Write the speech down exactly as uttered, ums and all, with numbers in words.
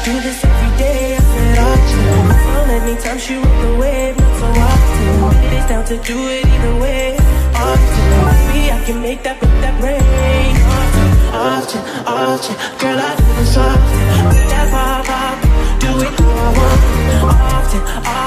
do this every day, I said often. So anytime she walk away, not so often. It is down to do it either way, often. Maybe I can make that, make that rain. Often, often, often. Girl, I do this often. Make that pop, pop. Do it how I want. Often, often.